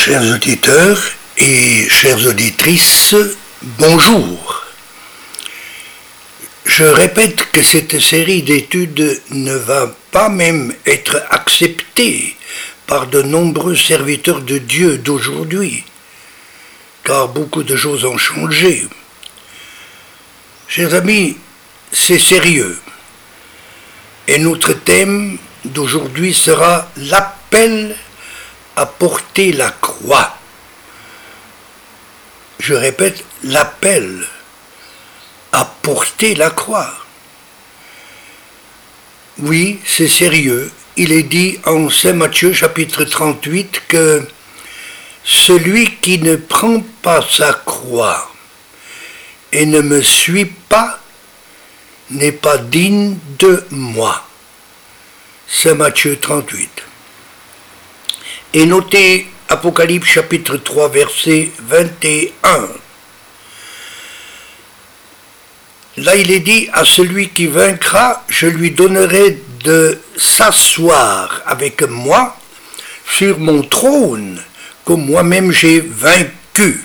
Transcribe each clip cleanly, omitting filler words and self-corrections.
Chers auditeurs et chères auditrices, bonjour. Je répète que cette série d'études ne va pas même être acceptée par de nombreux serviteurs de Dieu d'aujourd'hui, car beaucoup de choses ont changé. Chers amis, c'est sérieux. Et notre thème d'aujourd'hui sera l'appel à porter la croix. Je répète, l'appel à porter la croix. Oui, c'est sérieux. Il est dit en Saint Matthieu chapitre 38 que celui qui ne prend pas sa croix et ne me suit pas n'est pas digne de moi. Saint Matthieu 38. Et notez Apocalypse chapitre 3 verset 21. Là il est dit, à celui qui vaincra, je lui donnerai de s'asseoir avec moi sur mon trône, comme moi-même j'ai vaincu.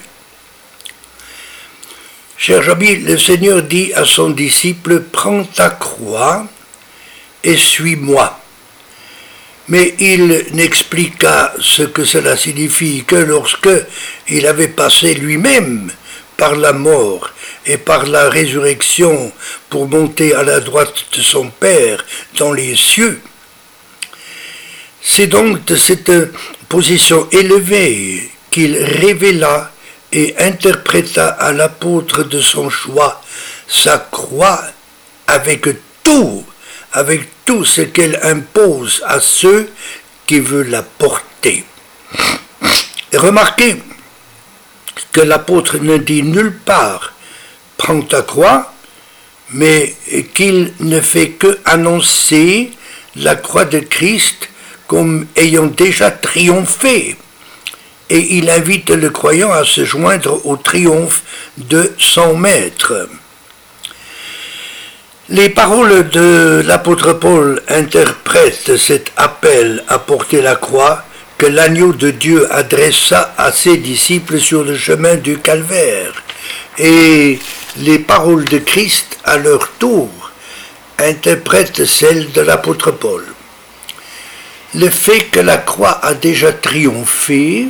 Chers amis, le Seigneur dit à son disciple, prends ta croix et suis-moi. Mais il n'expliqua ce que cela signifie que lorsque il avait passé lui-même par la mort et par la résurrection pour monter à la droite de son Père dans les cieux. C'est donc de cette position élevée qu'il révéla et interpréta à l'apôtre de son choix sa croix avec tout ce qu'elle impose à ceux qui veulent la porter. Et remarquez que l'apôtre ne dit nulle part « prends ta croix », mais qu'il ne fait que annoncer la croix de Christ comme ayant déjà triomphé. Et il invite le croyant à se joindre au triomphe de son maître. Les paroles de l'apôtre Paul interprètent cet appel à porter la croix que l'agneau de Dieu adressa à ses disciples sur le chemin du calvaire. Et les paroles de Christ, à leur tour, interprètent celles de l'apôtre Paul. Le fait que la croix a déjà triomphé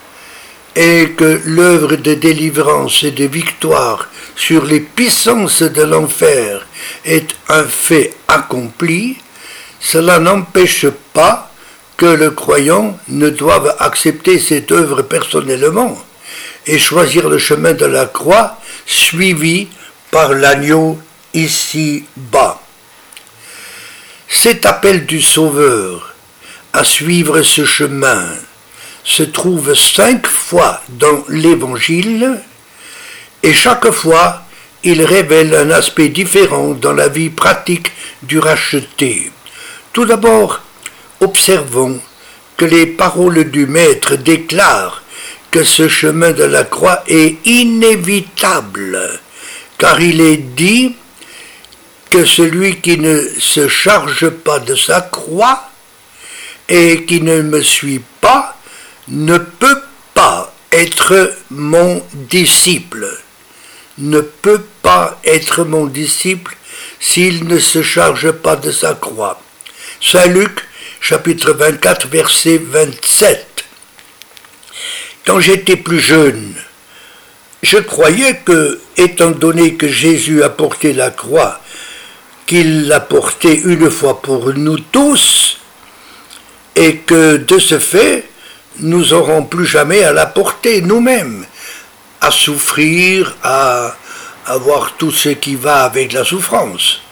et que l'œuvre de délivrance et de victoire sur les puissances de l'enfer est un fait accompli, cela n'empêche pas que le croyant ne doive accepter cette œuvre personnellement et choisir le chemin de la croix suivi par l'agneau ici-bas. Cet appel du Sauveur à suivre ce chemin se trouve 5 fois dans l'Évangile et chaque fois il révèle un aspect différent dans la vie pratique du racheté. Tout d'abord, observons que les paroles du Maître déclarent que ce chemin de la croix est inévitable, car il est dit que celui qui ne se charge pas de sa croix et qui ne me suit pas ne peut pas être mon disciple. Ne peut pas être mon disciple s'il ne se charge pas de sa croix. Saint Luc, chapitre 24, verset 27. Quand j'étais plus jeune, je croyais que, étant donné que Jésus a porté la croix, qu'il l'a portée une fois pour nous tous, et que de ce fait, nous n'aurons plus jamais à la porter nous-mêmes, à souffrir, à avoir tout ce qui va avec la souffrance.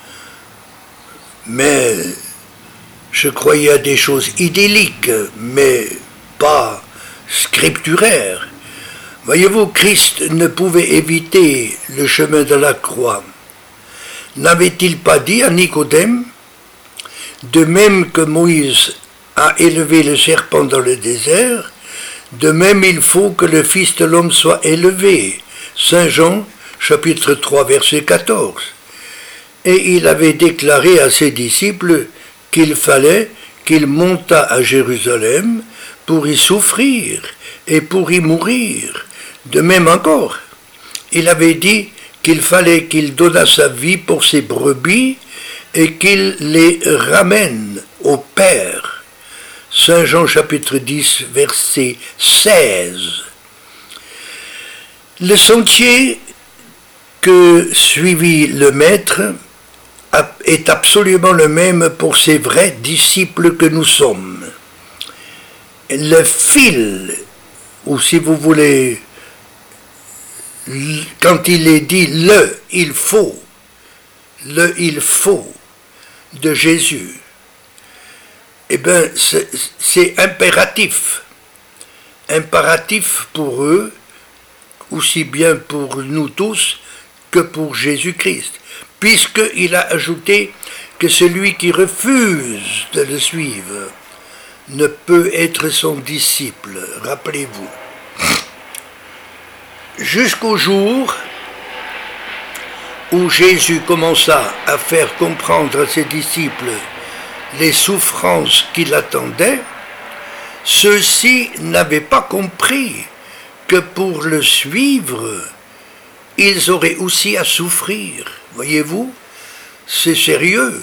Mais je croyais à des choses idylliques, mais pas scripturaires. Voyez-vous, Christ ne pouvait éviter le chemin de la croix. N'avait-il pas dit à Nicodème, de même que Moïse a élevé le serpent dans le désert, de même il faut que le Fils de l'homme soit élevé. Saint Jean, chapitre 3, verset 14. Et il avait déclaré à ses disciples qu'il fallait qu'il montât à Jérusalem pour y souffrir et pour y mourir. De même encore, il avait dit qu'il fallait qu'il donnât sa vie pour ses brebis et qu'il les ramène au Père. Saint Jean chapitre 10, verset 16. Le sentier que suivit le Maître est absolument le même pour ces vrais disciples que nous sommes. Le fil, ou si vous voulez, quand il est dit il faut de Jésus, eh bien c'est impératif pour eux, aussi bien pour nous tous que pour Jésus-Christ, puisqu'il a ajouté que celui qui refuse de le suivre ne peut être son disciple, rappelez-vous. Jusqu'au jour où Jésus commença à faire comprendre à ses disciples les souffrances qui l'attendaient, ceux-ci n'avaient pas compris que pour le suivre, ils auraient aussi à souffrir. Voyez-vous, c'est sérieux.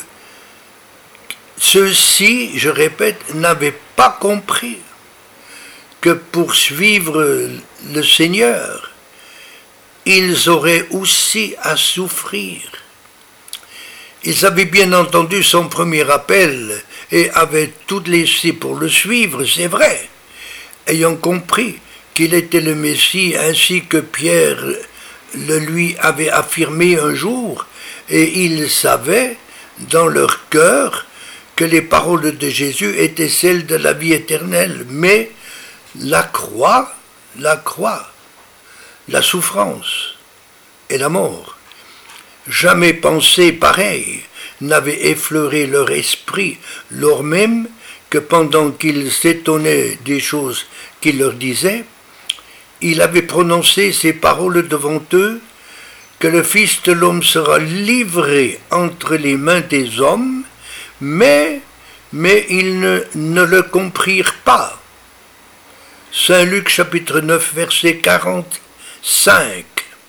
Ceux-ci, je répète, n'avaient pas compris que pour suivre le Seigneur, ils auraient aussi à souffrir. Ils avaient bien entendu son premier appel et avaient tout laissé pour le suivre, c'est vrai, ayant compris qu'il était le Messie ainsi que Pierre le lui avait affirmé un jour, et ils savaient dans leur cœur que les paroles de Jésus étaient celles de la vie éternelle, mais la croix, la souffrance et la mort, jamais pensée pareille n'avait effleuré leur esprit, lors même que pendant qu'ils s'étonnaient des choses qu'il leur disait, il avait prononcé ces paroles devant eux, que le Fils de l'homme sera livré entre les mains des hommes, mais ils ne le comprirent pas. Saint Luc chapitre 9 verset 45.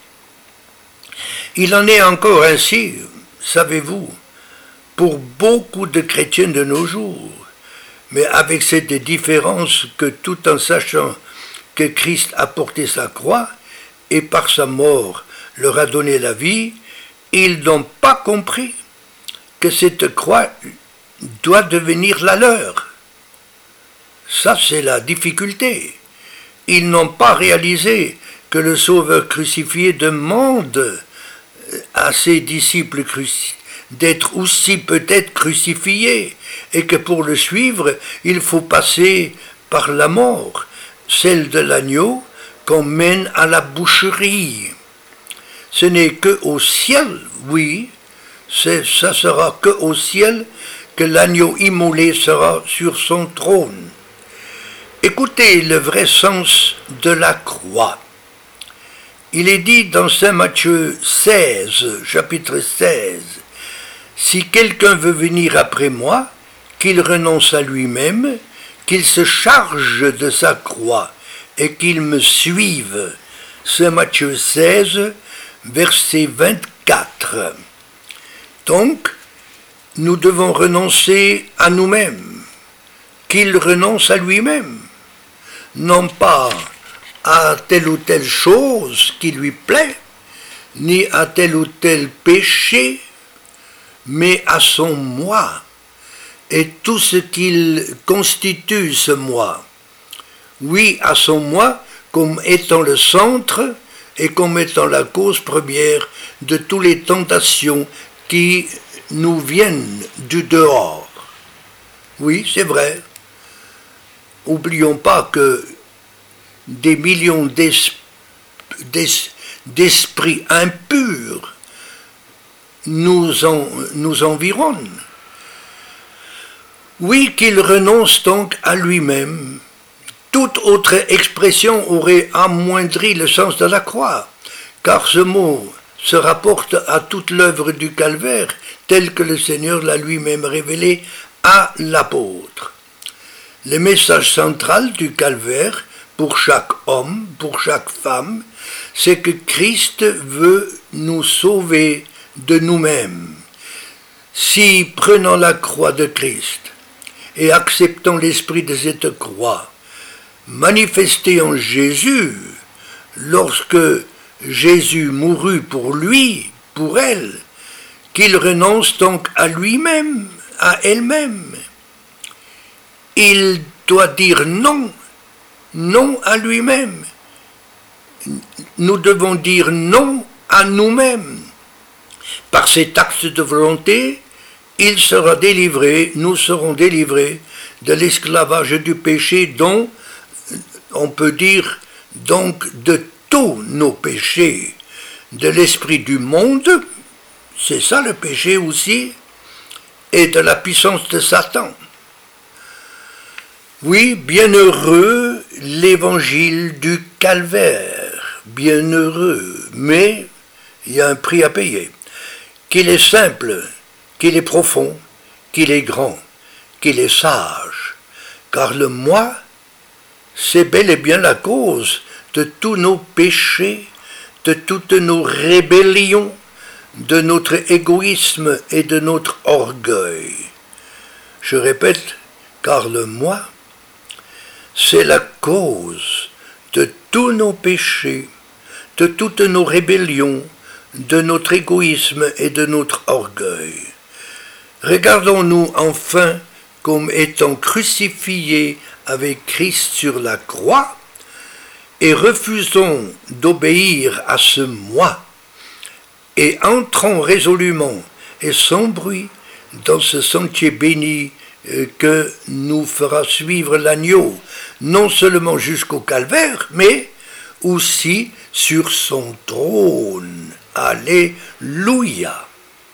Il en est encore ainsi, savez-vous, pour beaucoup de chrétiens de nos jours, mais avec cette différence que tout en sachant que Christ a porté sa croix et par sa mort leur a donné la vie, ils n'ont pas compris que cette croix doit devenir la leur. Ça, c'est la difficulté. Ils n'ont pas réalisé que le Sauveur crucifié demande à ses disciples d'être aussi peut-être crucifiés, et que pour le suivre, il faut passer par la mort, celle de l'agneau qu'on mène à la boucherie. Ce n'est qu'au ciel, oui, ça sera qu'au ciel que l'agneau immolé sera sur son trône. Écoutez le vrai sens de la croix. Il est dit dans Saint Matthieu 16, chapitre 16, « Si quelqu'un veut venir après moi, qu'il renonce à lui-même, qu'il se charge de sa croix et qu'il me suive. » Saint Matthieu 16, verset 24. Donc, nous devons renoncer à nous-mêmes, qu'il renonce à lui-même, non pas à telle ou telle chose qui lui plaît, ni à tel ou tel péché, mais à son moi, et tout ce qu'il constitue ce moi. Oui, à son moi, comme étant le centre et comme étant la cause première de toutes les tentations qui nous viennent du dehors. Oui, c'est vrai. Oublions pas que des millions d'esprits impurs nous environnent. Oui, qu'il renonce donc à lui-même. Toute autre expression aurait amoindri le sens de la croix, car ce mot se rapporte à toute l'œuvre du calvaire, telle que le Seigneur l'a lui-même révélée à l'apôtre. Le message central du calvaire, pour chaque homme, pour chaque femme, c'est que Christ veut nous sauver de nous-mêmes. Si, prenant la croix de Christ et acceptant l'esprit de cette croix, manifesté en Jésus, lorsque Jésus mourut pour lui, pour elle, qu'il renonce donc à lui-même, à elle-même. Il doit dire non, non à lui-même. Nous devons dire non à nous-mêmes. Par cet acte de volonté, il sera délivré, nous serons délivrés de l'esclavage du péché dont, on peut dire, donc de tous nos péchés, de l'esprit du monde, c'est ça le péché aussi, et de la puissance de Satan. Oui, bienheureux l'évangile du calvaire, bienheureux, mais il y a un prix à payer. Qu'il est simple, qu'il est profond, qu'il est grand, qu'il est sage, car le moi, c'est bel et bien la cause de tous nos péchés, de toutes nos rébellions, de notre égoïsme et de notre orgueil. Je répète, car le moi, c'est la cause de tous nos péchés, de toutes nos rébellions, de notre égoïsme et de notre orgueil. Regardons-nous enfin comme étant crucifiés avec Christ sur la croix et refusons d'obéir à ce moi et entrons résolument et sans bruit dans ce sentier béni que nous fera suivre l'agneau, non seulement jusqu'au calvaire, mais aussi sur son trône. Alléluia.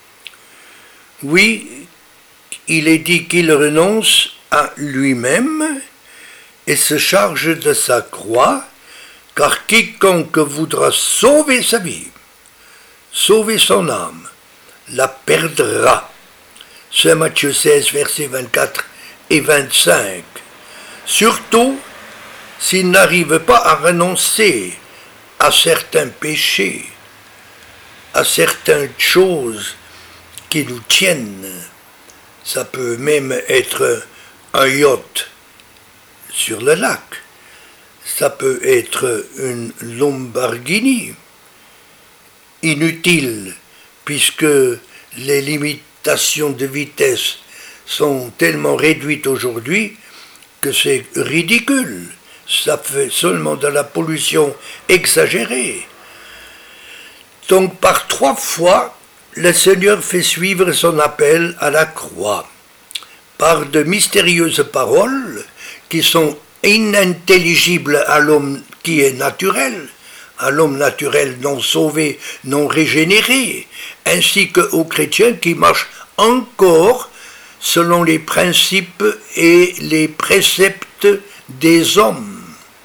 Oui, il est dit qu'il renonce à lui-même et se charge de sa croix, car quiconque voudra sauver sa vie, sauver son âme, la perdra. C'est Matthieu 16, versets 24 et 25. Surtout s'il n'arrive pas à renoncer à certains péchés, à certaines choses qui nous tiennent. Ça peut même être un yacht sur le lac. Ça peut être une Lamborghini. Inutile, puisque les limitations de vitesse sont tellement réduites aujourd'hui que c'est ridicule. Ça fait seulement de la pollution exagérée. Donc par 3 fois, le Seigneur fait suivre son appel à la croix, par de mystérieuses paroles qui sont inintelligibles à l'homme qui est naturel, à l'homme naturel non sauvé, non régénéré, ainsi qu'aux chrétiens qui marchent encore selon les principes et les préceptes des hommes.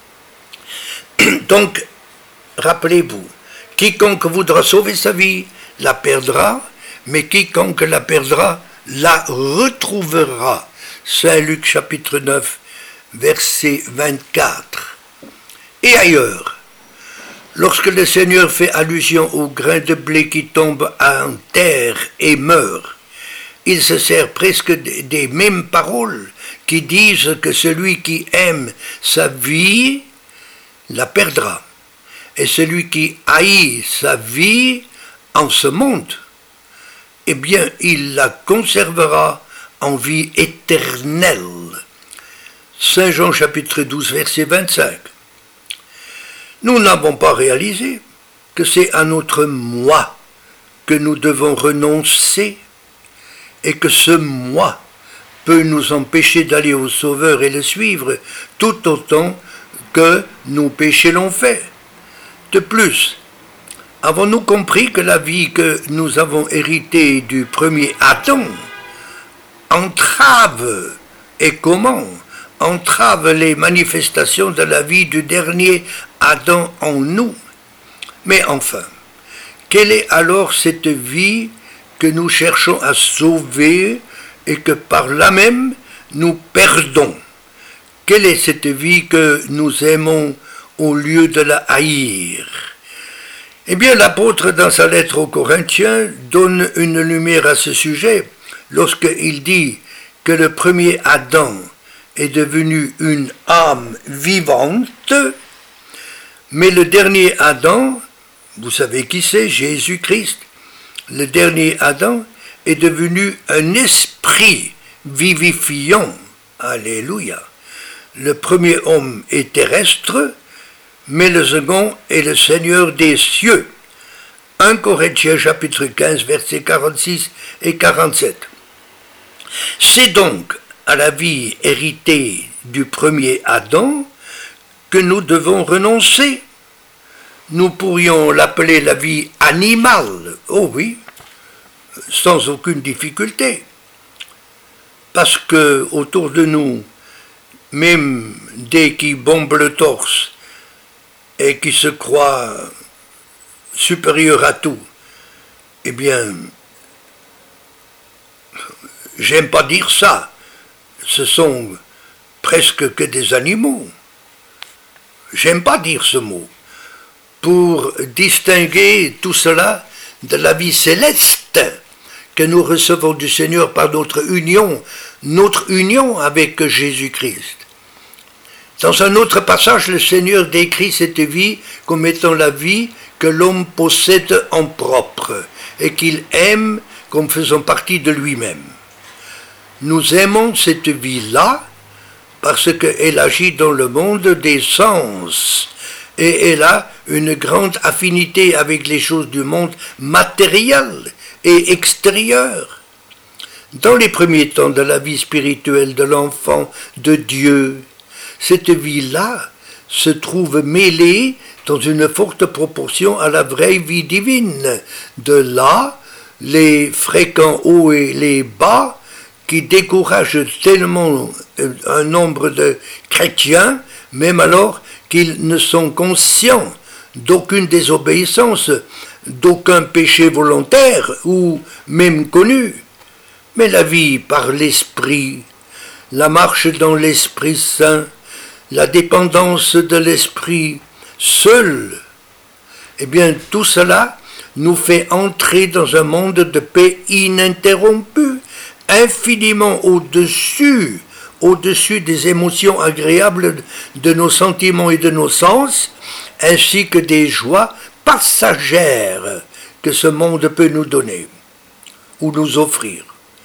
Donc, rappelez-vous, quiconque voudra sauver sa vie la perdra, mais quiconque la perdra la retrouvera. Saint Luc chapitre 9, verset 24. Et ailleurs, lorsque le Seigneur fait allusion au grain de blé qui tombe en terre et meurt, il se sert presque des mêmes paroles qui disent que celui qui aime sa vie la perdra, et celui qui haït sa vie en ce monde, eh bien, il la conservera en vie éternelle. Saint Jean chapitre 12, verset 25. Nous n'avons pas réalisé que c'est à notre moi que nous devons renoncer et que ce moi peut nous empêcher d'aller au Sauveur et le suivre tout autant que nos péchés l'ont fait. De plus, avons-nous compris que la vie que nous avons héritée du premier Adam entrave, et comment entrave les manifestations de la vie du dernier Adam en nous? Mais enfin, quelle est alors cette vie que nous cherchons à sauver et que par là même nous perdons? Quelle est cette vie que nous aimons au lieu de la haïr? Eh bien, l'apôtre, dans sa lettre aux Corinthiens, donne une lumière à ce sujet lorsqu'il dit que le premier Adam est devenu une âme vivante, mais le dernier Adam, vous savez qui c'est, Jésus-Christ, le dernier Adam est devenu un esprit vivifiant. Alléluia. Le premier homme est terrestre, mais le second est le Seigneur des cieux. 1 Corinthiens chapitre 15, versets 46 et 47. C'est donc à la vie héritée du premier Adam que nous devons renoncer. Nous pourrions l'appeler la vie animale, oh oui, sans aucune difficulté. Parce que autour de nous, même dès qui bombent le torse et qui se croient supérieurs à tout, eh bien, j'aime pas dire ça, ce sont presque que des animaux. J'aime pas dire ce mot, pour distinguer tout cela de la vie céleste que nous recevons du Seigneur par notre union avec Jésus-Christ. Dans un autre passage, le Seigneur décrit cette vie comme étant la vie que l'homme possède en propre et qu'il aime comme faisant partie de lui-même. Nous aimons cette vie-là parce qu'elle agit dans le monde des sens et elle a une grande affinité avec les choses du monde matériel et extérieur. Dans les premiers temps de la vie spirituelle de l'enfant de Dieu, cette vie-là se trouve mêlée dans une forte proportion à la vraie vie divine. De là, les fréquents hauts et les bas qui découragent tellement un nombre de chrétiens, même alors qu'ils ne sont conscients d'aucune désobéissance, d'aucun péché volontaire ou même connu. Mais la vie par l'Esprit, la marche dans l'Esprit Saint, la dépendance de l'Esprit seul, eh bien tout cela nous fait entrer dans un monde de paix ininterrompue, infiniment au-dessus des émotions agréables de nos sentiments et de nos sens, ainsi que des joies passagères que ce monde peut nous donner ou nous offrir.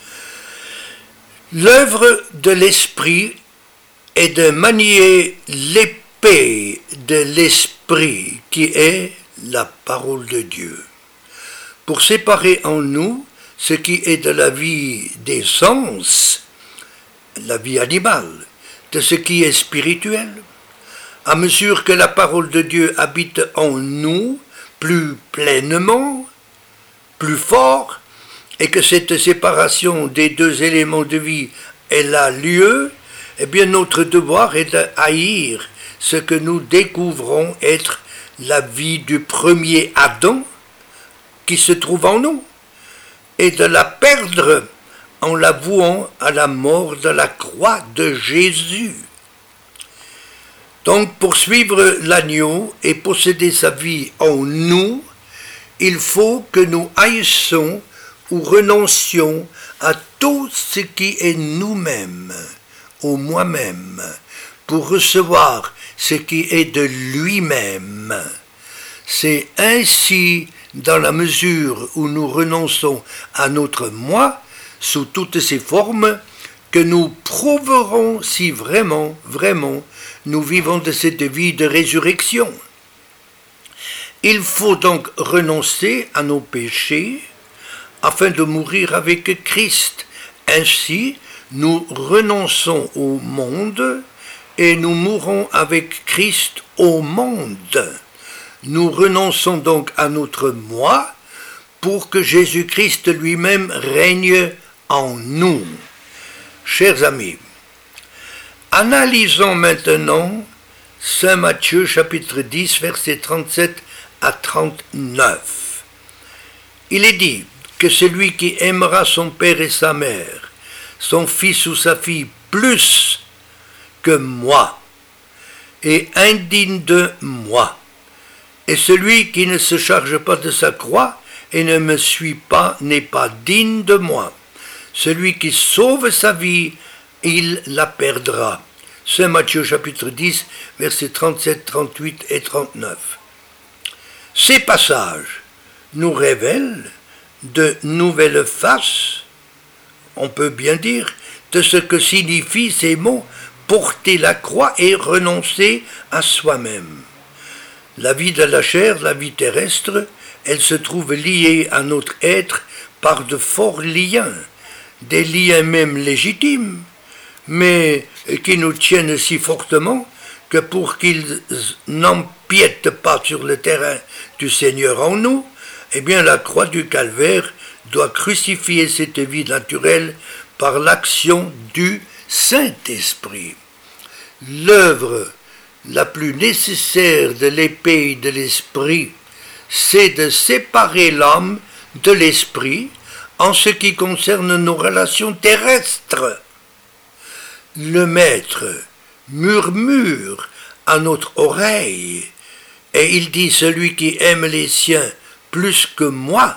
L'œuvre de l'Esprit est de manier l'épée de l'Esprit qui est la parole de Dieu, pour séparer en nous ce qui est de la vie des sens, la vie animale, de ce qui est spirituel. À mesure que la parole de Dieu habite en nous plus pleinement, plus fort, et que cette séparation des deux éléments de vie elle a lieu, eh bien notre devoir est de haïr ce que nous découvrons être la vie du premier Adam qui se trouve en nous, et de la perdre en la vouant à la mort de la croix de Jésus. Donc pour suivre l'agneau et posséder sa vie en nous, il faut que nous haïssions ou renoncions à tout ce qui est nous-mêmes, au moi-même, pour recevoir ce qui est de lui-même. C'est ainsi, dans la mesure où nous renonçons à notre moi, sous toutes ses formes, que nous prouverons si vraiment, nous vivons de cette vie de résurrection. Il faut donc renoncer à nos péchés afin de mourir avec Christ. Ainsi, nous renonçons au monde et nous mourrons avec Christ au monde. Nous renonçons donc à notre moi pour que Jésus-Christ lui-même règne en nous. Chers amis, analysons maintenant Saint Matthieu chapitre 10 versets 37 à 39. Il est dit que celui qui aimera son père et sa mère, son fils ou sa fille plus que moi, et indigne de moi. Et celui qui ne se charge pas de sa croix et ne me suit pas n'est pas digne de moi. Celui qui sauve sa vie, il la perdra. Saint Matthieu chapitre 10, versets 37, 38 et 39. Ces passages nous révèlent de nouvelles faces, on peut bien dire, de ce que signifient ces mots « porter la croix et renoncer à soi-même ». La vie de la chair, la vie terrestre, elle se trouve liée à notre être par de forts liens, des liens même légitimes, mais qui nous tiennent si fortement que pour qu'ils n'empiètent pas sur le terrain du Seigneur en nous, eh bien la croix du calvaire doit crucifier cette vie naturelle par l'action du Saint-Esprit. L'œuvre la plus nécessaire de l'épée et de l'esprit, c'est de séparer l'âme de l'esprit en ce qui concerne nos relations terrestres. Le Maître murmure à notre oreille, et il dit « Celui qui aime les siens plus que moi,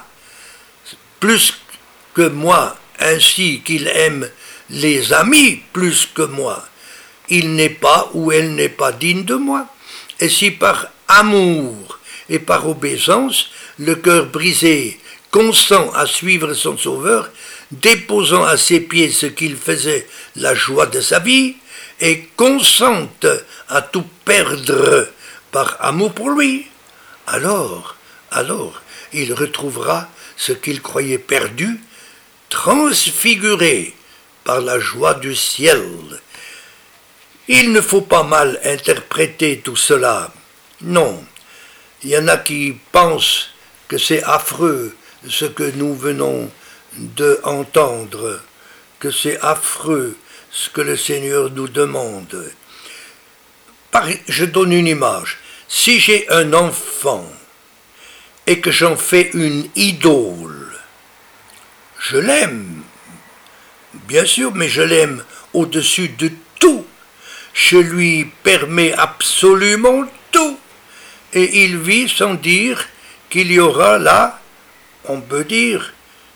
ainsi qu'il aime les amis plus que moi, il n'est pas ou elle n'est pas digne de moi. Et si par amour et par obéissance, le cœur brisé consent à suivre son Sauveur, déposant à ses pieds ce qu'il faisait la joie de sa vie, et consente à tout perdre par amour pour lui, alors, il retrouvera ce qu'il croyait perdu, transfiguré par la joie du ciel. Il ne faut pas mal interpréter tout cela. Non, il y en a qui pensent que c'est affreux ce que nous venons d'entendre, que c'est affreux ce que le Seigneur nous demande. Je donne une image. Si j'ai un enfant et que j'en fais une idole, je l'aime, bien sûr, mais je l'aime au-dessus de tout. Je lui permets absolument tout. Et il vit sans dire qu'il y aura là, on peut dire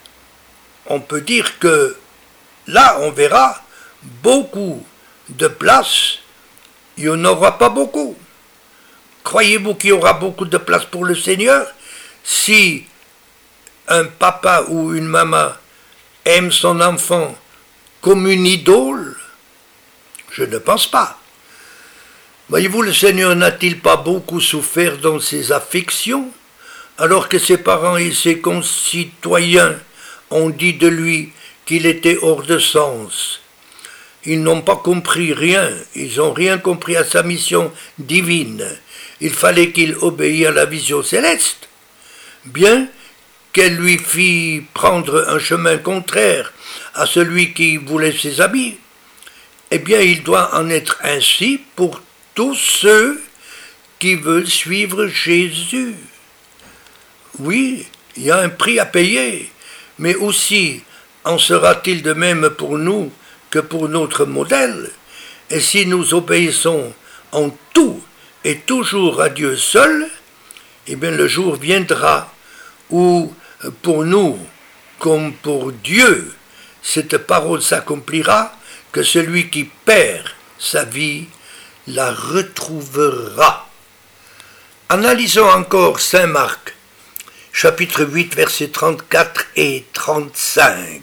que là, on verra beaucoup de place, il n'y en aura pas beaucoup. Croyez-vous qu'il y aura beaucoup de place pour le Seigneur si un papa ou une maman aime son enfant comme une idole? Je ne pense pas. Voyez-vous, le Seigneur n'a-t-il pas beaucoup souffert dans ses affections, alors que ses parents et ses concitoyens ont dit de lui qu'il était hors de sens? Ils n'ont pas compris rien, ils n'ont rien compris à sa mission divine. Il fallait qu'il obéisse à la vision céleste, bien qu'elle lui fît prendre un chemin contraire à celui qui voulait ses habits. Eh bien, il doit en être ainsi pour tous ceux qui veulent suivre Jésus. Oui, il y a un prix à payer, mais aussi en sera-t-il de même pour nous que pour notre modèle. Et si nous obéissons en tout et toujours à Dieu seul, eh bien le jour viendra où, pour nous comme pour Dieu, cette parole s'accomplira, que celui qui perd sa vie la retrouvera. Analysons encore Saint Marc, chapitre 8, versets 34 et 35.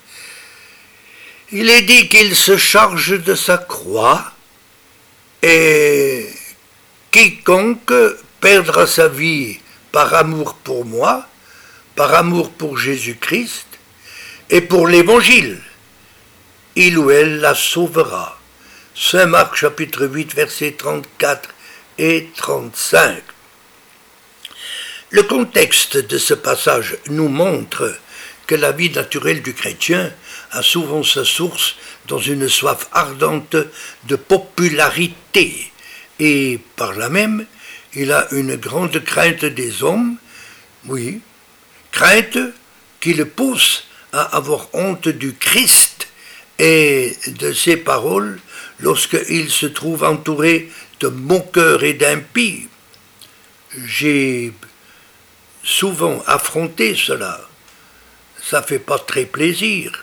Il est dit qu'il se charge de sa croix, et quiconque perdra sa vie par amour pour moi, par amour pour Jésus-Christ, et pour l'Évangile, il ou elle la sauvera. Saint Marc chapitre 8 versets 34 et 35. Le contexte de ce passage nous montre que la vie naturelle du chrétien a souvent sa source dans une soif ardente de popularité, et par là même, il a une grande crainte des hommes, oui, crainte qui le pousse à avoir honte du Christ et de ses paroles lorsqu'il se trouve entouré de moqueurs et d'impies. J'ai souvent affronté cela. Ça fait pas très plaisir.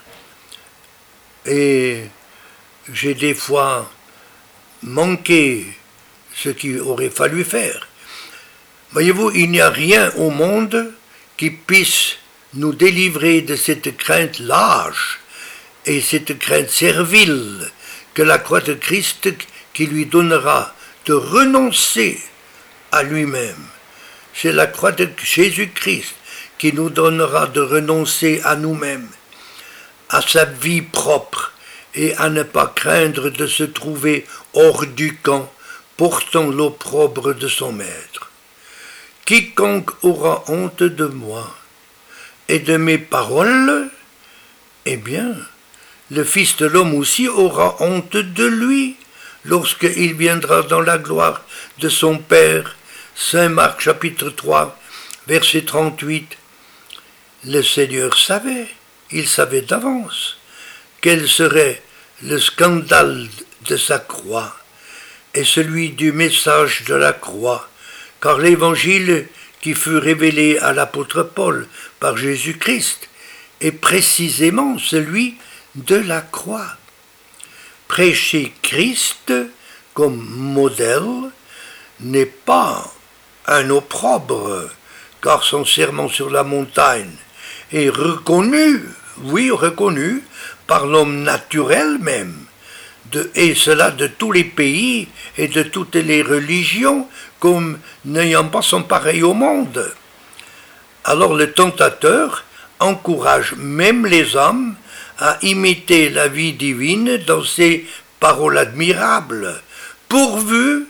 Et j'ai des fois manqué ce qu'il aurait fallu faire. Voyez-vous, il n'y a rien au monde qui puisse nous délivrer de cette crainte lâche et cette crainte servile que la croix de Christ qui lui donnera de renoncer à lui-même. C'est la croix de Jésus-Christ qui nous donnera de renoncer à nous-mêmes, à sa vie propre, et à ne pas craindre de se trouver hors du camp, portant l'opprobre de son maître. Quiconque aura honte de moi et de mes paroles, eh bien, le Fils de l'homme aussi aura honte de lui, lorsqu'il viendra dans la gloire de son Père. Saint Marc chapitre 3, verset 38. Le Seigneur savait, il savait d'avance, quel serait le scandale de sa croix et celui du message de la croix, car l'évangile qui fut révélé à l'apôtre Paul par Jésus-Christ est précisément celui de la croix. Prêcher Christ comme modèle n'est pas un opprobre, car son sermon sur la montagne est reconnu, oui, reconnu, par l'homme naturel même, et cela de tous les pays et de toutes les religions, comme n'ayant pas son pareil au monde. Alors le tentateur encourage même les hommes à imiter la vie divine dans ses paroles admirables, pourvu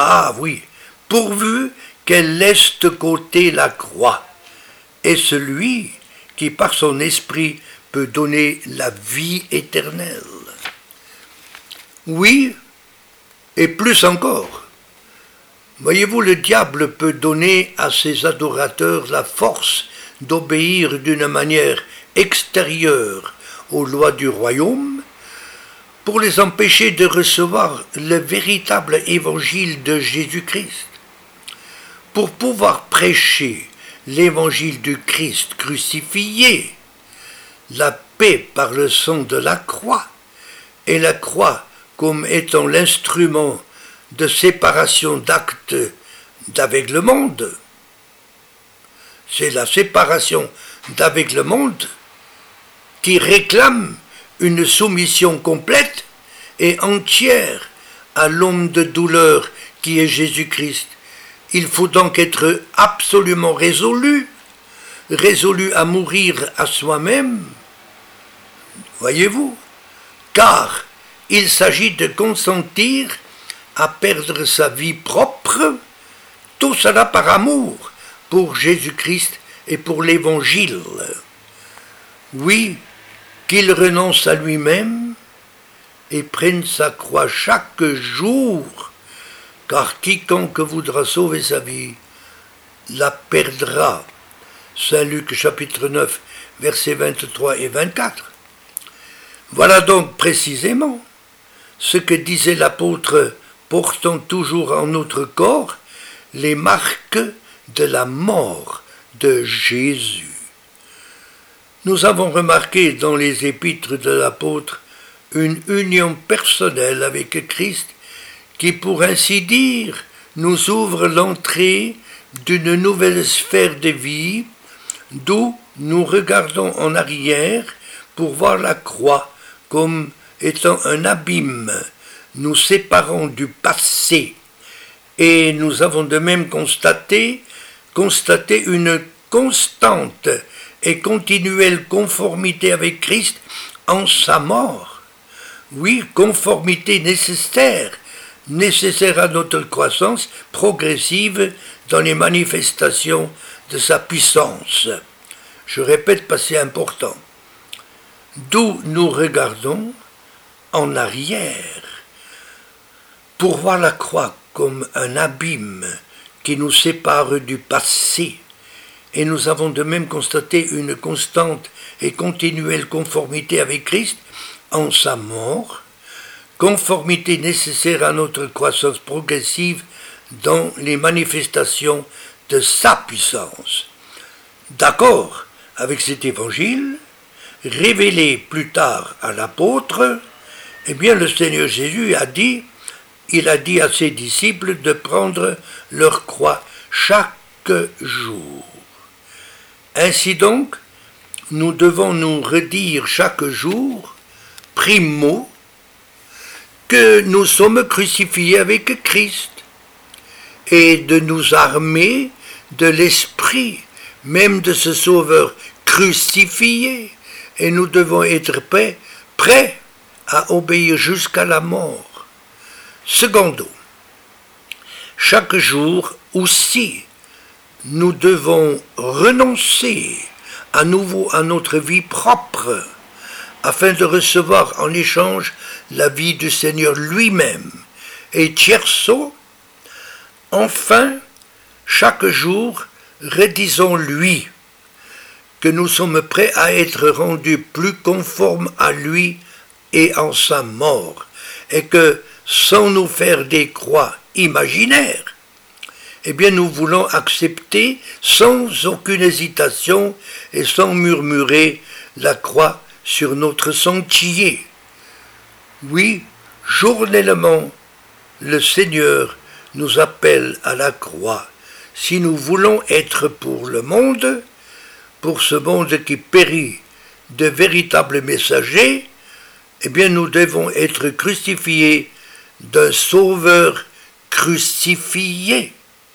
qu'elle laisse de côté la croix, et celui qui par son esprit peut donner la vie éternelle. Oui, et plus encore. Voyez-vous, le diable peut donner à ses adorateurs la force d'obéir d'une manière extérieure aux lois du royaume pour les empêcher de recevoir le véritable évangile de Jésus-Christ. Pour pouvoir prêcher l'évangile du Christ crucifié, la paix par le sang de la croix, et la croix comme étant l'instrument de séparation d'actes d'avec le monde. C'est la séparation d'avec le monde qui réclame une soumission complète et entière à l'homme de douleur qui est Jésus-Christ. Il faut donc être absolument résolu à mourir à soi-même, voyez-vous, car il s'agit de consentir à perdre sa vie propre, tout cela par amour pour Jésus-Christ et pour l'Évangile. Oui, qu'il renonce à lui-même et prenne sa croix chaque jour, car quiconque voudra sauver sa vie la perdra. Saint Luc chapitre 9, versets 23 et 24. Voilà donc précisément ce que disait l'apôtre, portant toujours en notre corps les marques de la mort de Jésus. Nous avons remarqué dans les épîtres de l'apôtre une union personnelle avec Christ qui, pour ainsi dire, nous ouvre l'entrée d'une nouvelle sphère de vie d'où nous regardons en arrière pour voir la croix comme étant un abîme nous séparant du passé. Et nous avons de même constaté une constante et continuelle conformité avec Christ en sa mort. Oui, conformité nécessaire à notre croissance progressive dans les manifestations de sa puissance. Je répète parce que c'est important. D'où nous regardons en arrière pour voir la croix comme un abîme qui nous sépare du passé. Et nous avons de même constaté une constante et continuelle conformité avec Christ en sa mort, conformité nécessaire à notre croissance progressive dans les manifestations de sa puissance. D'accord avec cet évangile, révélé plus tard à l'apôtre, eh bien le Seigneur Jésus il a dit à ses disciples de prendre leur croix chaque jour. Ainsi donc, nous devons nous redire chaque jour, primo, que nous sommes crucifiés avec Christ, et de nous armer de l'esprit, même de ce Sauveur crucifié, et nous devons être prêts à obéir jusqu'à la mort. Secondo, chaque jour aussi, nous devons renoncer à nouveau à notre vie propre, afin de recevoir en échange la vie du Seigneur lui-même. Et tierzo, enfin, chaque jour, redisons-lui que nous sommes prêts à être rendus plus conformes à lui et en sa mort, et que, sans nous faire des croix imaginaires, eh bien nous voulons accepter sans aucune hésitation et sans murmurer la croix sur notre sentier. Oui, journellement, le Seigneur nous appelle à la croix. Si nous voulons être pour le monde, pour ce monde qui périt de véritables messagers, eh bien nous devons être crucifiés d'un Sauveur crucifié.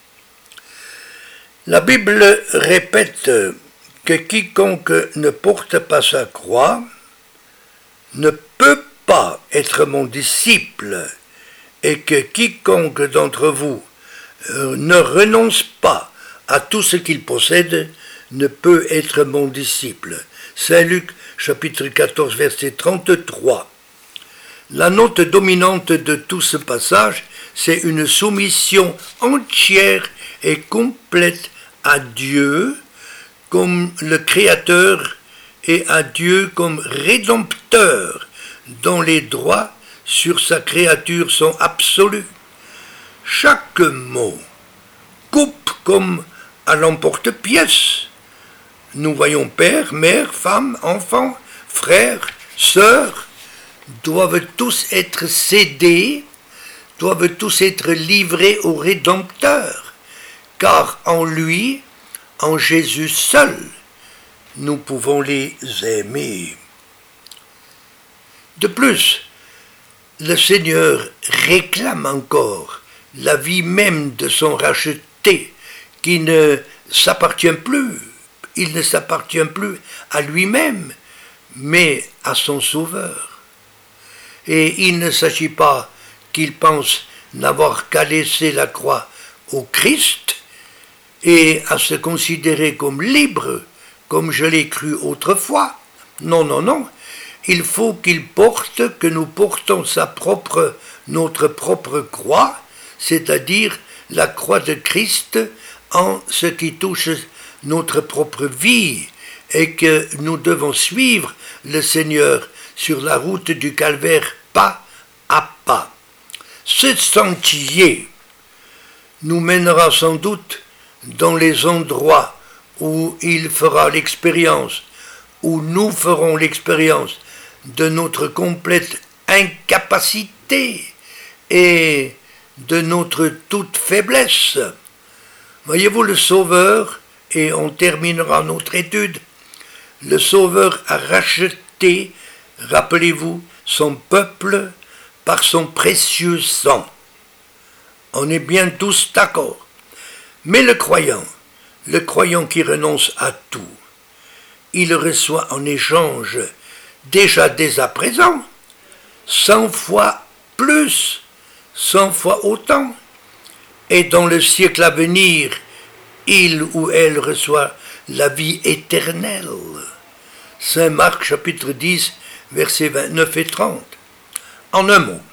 La Bible répète que quiconque ne porte pas sa croix ne peut pas être mon disciple, et que quiconque d'entre vous ne renonce pas à tout ce qu'il possède ne peut être mon disciple. Saint Luc, chapitre 14, verset 33. La note dominante de tout ce passage, c'est une soumission entière et complète à Dieu comme le Créateur et à Dieu comme Rédempteur, dont les droits sur sa créature sont absolus. Chaque mot coupe comme à l'emporte-pièce. Nous voyons père, mère, femme, enfant, frère, sœur, doivent tous être cédés, doivent tous être livrés au Rédempteur, car en lui, en Jésus seul, nous pouvons les aimer. De plus, le Seigneur réclame encore la vie même de son racheté, qui ne s'appartient plus, il ne s'appartient plus à lui-même, mais à son Sauveur. Et il ne s'agit pas qu'il pense n'avoir qu'à laisser la croix au Christ et à se considérer comme libre, comme je l'ai cru autrefois. Non, non, non. Il faut qu'il porte, que nous portons notre propre croix, c'est-à-dire la croix de Christ en ce qui touche notre propre vie, et que nous devons suivre le Seigneur sur la route du calvaire pas à pas. Ce sentier nous mènera sans doute dans les endroits où il fera l'expérience, où nous ferons l'expérience de notre complète incapacité et de notre toute faiblesse. Voyez-vous, le Sauveur, et on terminera notre étude, le Sauveur a racheté, rappelez-vous, son peuple par son précieux sang. On est bien tous d'accord. Mais le croyant qui renonce à tout, il reçoit en échange, déjà dès à présent, 100 fois plus, 100 fois autant, et dans le siècle à venir, il ou elle reçoit la vie éternelle. Saint Marc chapitre 10, versets 29 et 30. En un mot,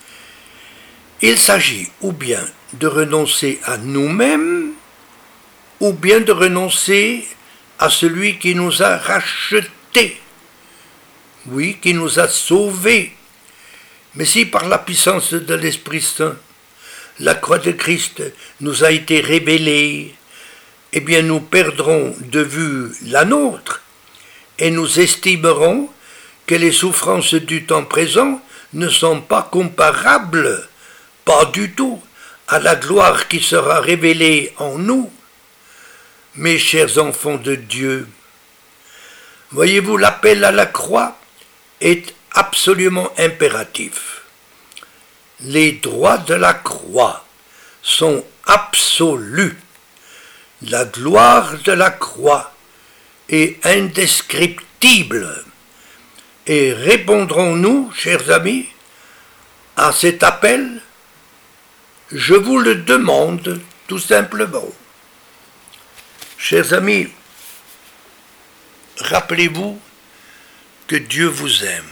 il s'agit ou bien de renoncer à nous-mêmes, ou bien de renoncer à celui qui nous a rachetés, oui, qui nous a sauvés. Mais si par la puissance de l'Esprit Saint, la croix de Christ nous a été révélée, eh bien nous perdrons de vue la nôtre et nous estimerons que les souffrances du temps présent ne sont pas comparables, pas du tout, à la gloire qui sera révélée en nous. Mes chers enfants de Dieu, voyez-vous, l'appel à la croix est absolument impératif. Les droits de la croix sont absolus. La gloire de la croix est indescriptible. Et répondrons-nous, chers amis, à cet appel? Je vous le demande tout simplement. Chers amis, rappelez-vous que Dieu vous aime.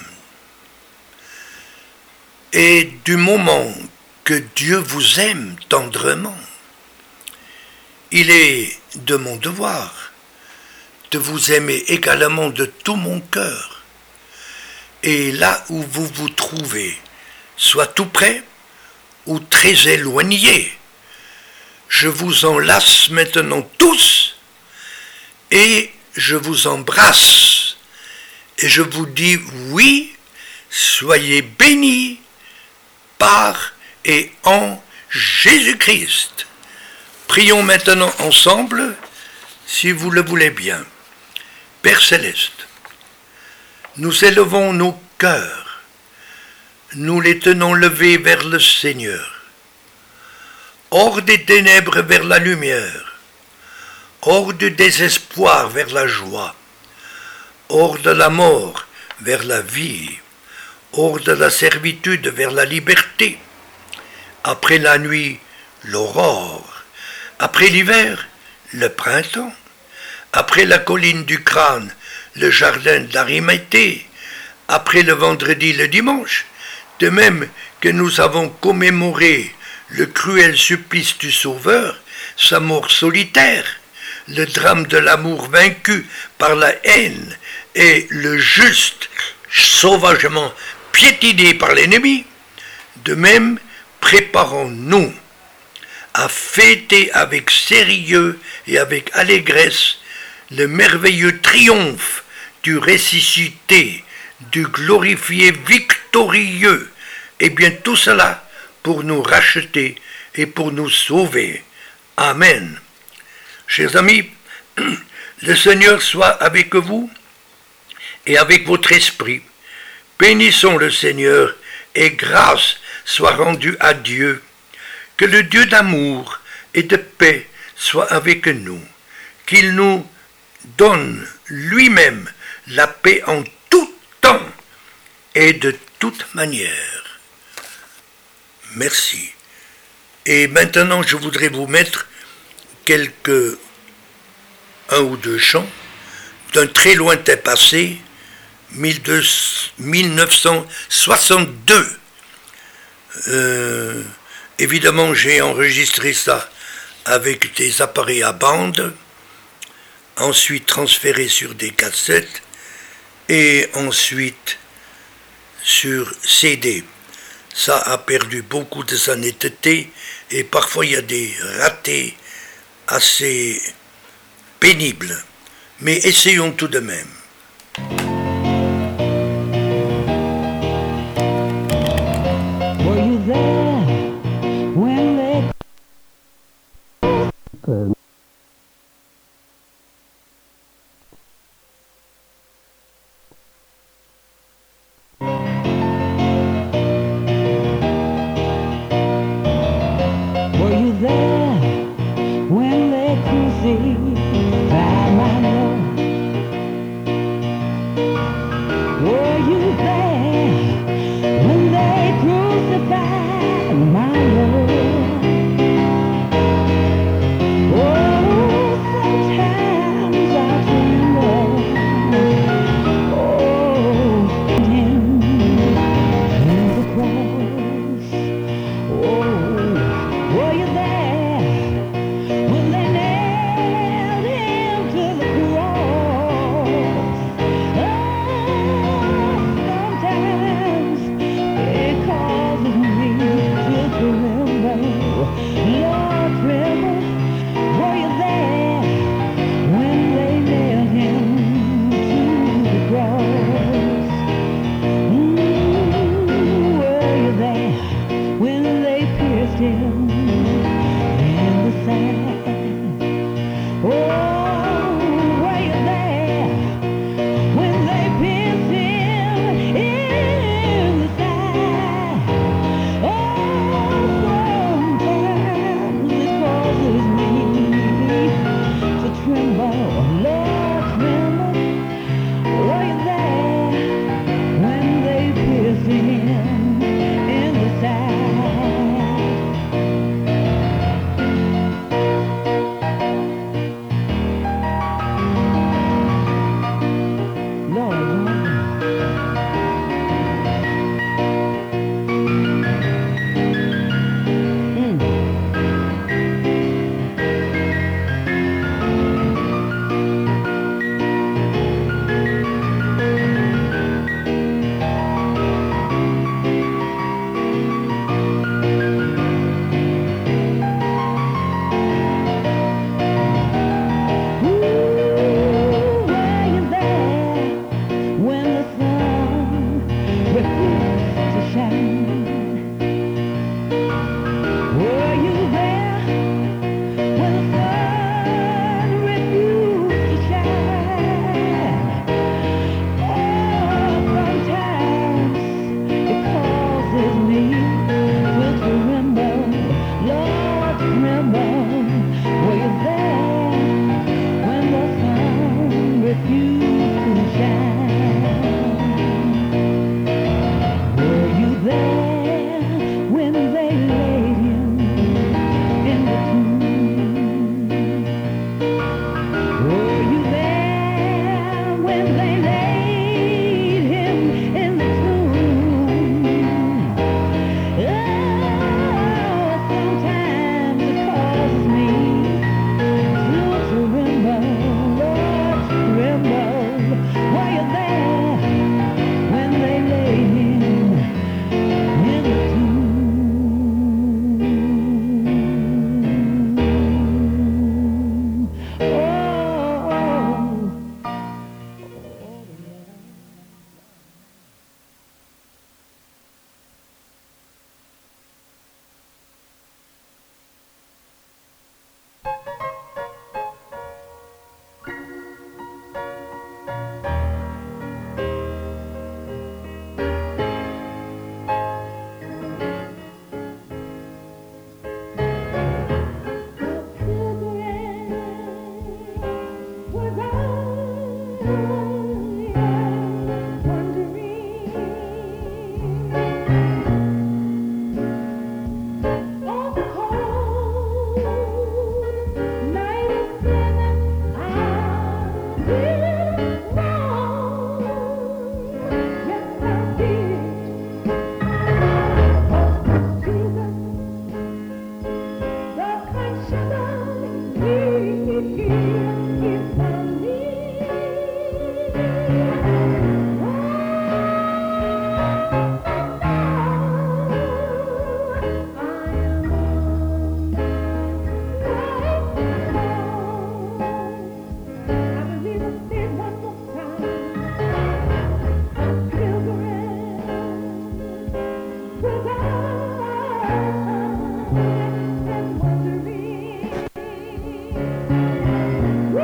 Et du moment que Dieu vous aime tendrement, il est de mon devoir de vous aimer également de tout mon cœur. Et là où vous vous trouvez, soit tout près ou très éloigné, je vous enlace maintenant tous et je vous embrasse et je vous dis oui, soyez bénis par et en Jésus-Christ. Prions maintenant ensemble, si vous le voulez bien. Père Céleste, nous élevons nos cœurs, nous les tenons levés vers le Seigneur, hors des ténèbres vers la lumière, hors du désespoir vers la joie, hors de la mort vers la vie, hors de la servitude vers la liberté, après la nuit, l'aurore, après l'hiver, le printemps, après la colline du crâne, le jardin d'Arimathée, après le vendredi, le dimanche, de même que nous avons commémoré le cruel supplice du Sauveur, sa mort solitaire, le drame de l'amour vaincu par la haine et le juste sauvagement piétiné par l'ennemi, de même préparons-nous à fêter avec sérieux et avec allégresse le merveilleux triomphe du ressuscité, du glorifié victorieux, et bien tout cela pour nous racheter et pour nous sauver. Amen. Chers amis, le Seigneur soit avec vous et avec votre esprit. Bénissons le Seigneur et grâce soit rendue à Dieu. Que le Dieu d'amour et de paix soit avec nous, qu'il nous donne lui-même la paix en tout temps et de toute manière. Merci. Et maintenant, je voudrais vous mettre un ou deux chants d'un très lointain passé, 1962. Évidemment, j'ai enregistré ça avec des appareils à bande, ensuite transféré sur des cassettes et ensuite sur CD. Ça a perdu beaucoup de sa netteté et parfois il y a des ratés assez pénibles. Mais essayons tout de même. Were you there when they Were you there when they crucified my Lord? Were you there when they crucified my Lord? Were you there when the sun refused to shine? Were you there when they laid him in the tomb? Were you there when they laid him in the tomb? Oh, sometimes it causes me to tremble, Lord, tremble. Were you there when they laid him in the tomb? Oh. Woo!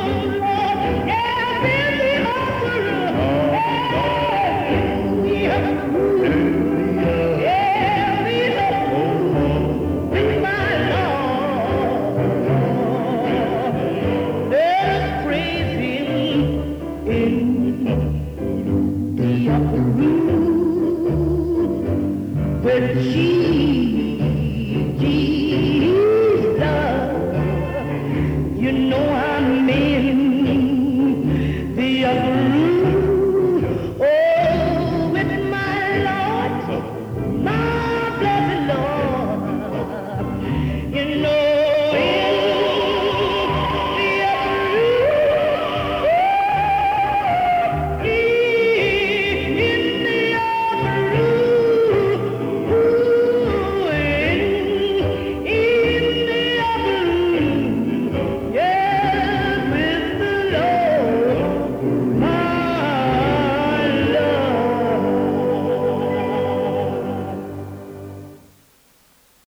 Oh,